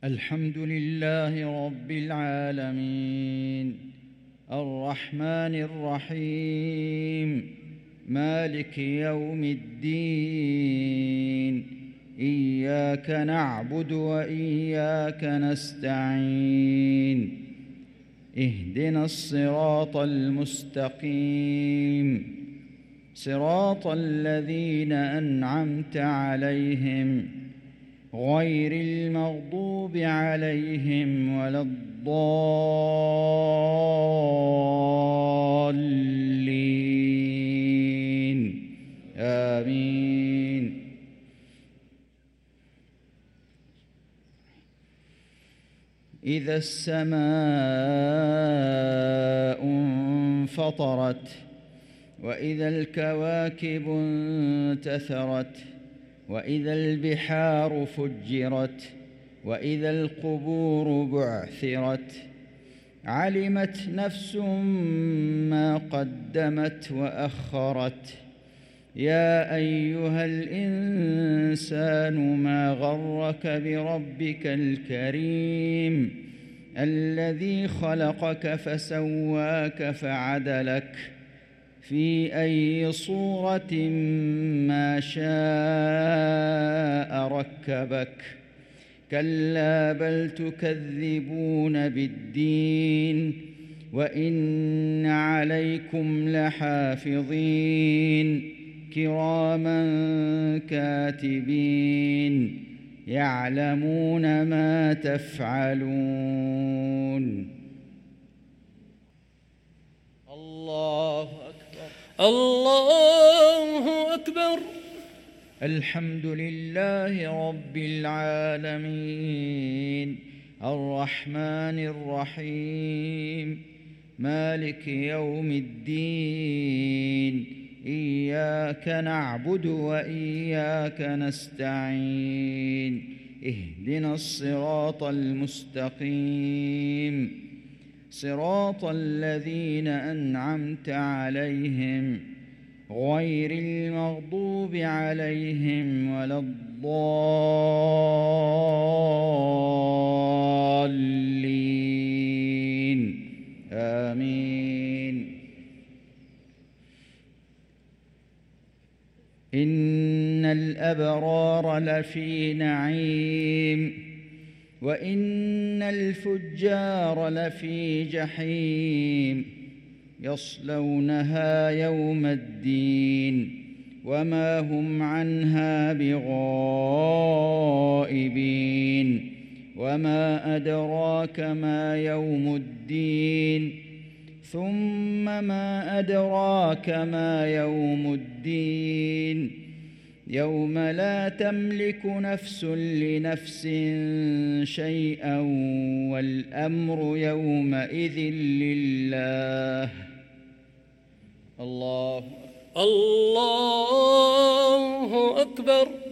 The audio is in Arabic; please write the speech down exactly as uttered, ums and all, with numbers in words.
الحمد لله رب العالمين الرحمن الرحيم مالك يوم الدين إياك نعبد وإياك نستعين اهدنا الصراط المستقيم صراط الذين أنعمت عليهم غير المغضوب عليهم ولا الضالين آمين. إذا السماء انفطرت وإذا الكواكب انتثرت وإذا البحار فجرت وإذا القبور بعثرت علمت نفس ما قدمت وأخرت يا أيها الإنسان ما غرك بربك الكريم الذي خلقك فسواك فعدلك في أي صورة ما شاء ركبك كلا بل تكذبون بالدين وإن عليكم لحافظين كراما كاتبين يعلمون ما تفعلون. الله أكبر الله أكبر. الحمد لله رب العالمين الرحمن الرحيم مالك يوم الدين إياك نعبد وإياك نستعين اهدنا الصراط المستقيم صراط الذين أنعمت عليهم غير المغضوب عليهم ولا الضالين آمين. إن الأبرار لفي نعيم وإن الفجار لفي جحيم يصلونها يوم الدين وما هم عنها بغائبين وما أدراك ما يوم الدين ثم ما أدراك ما يوم الدين يوم لا تملك نفس لنفس شيئا والأمر يومئذ لله. الله الله أكبر.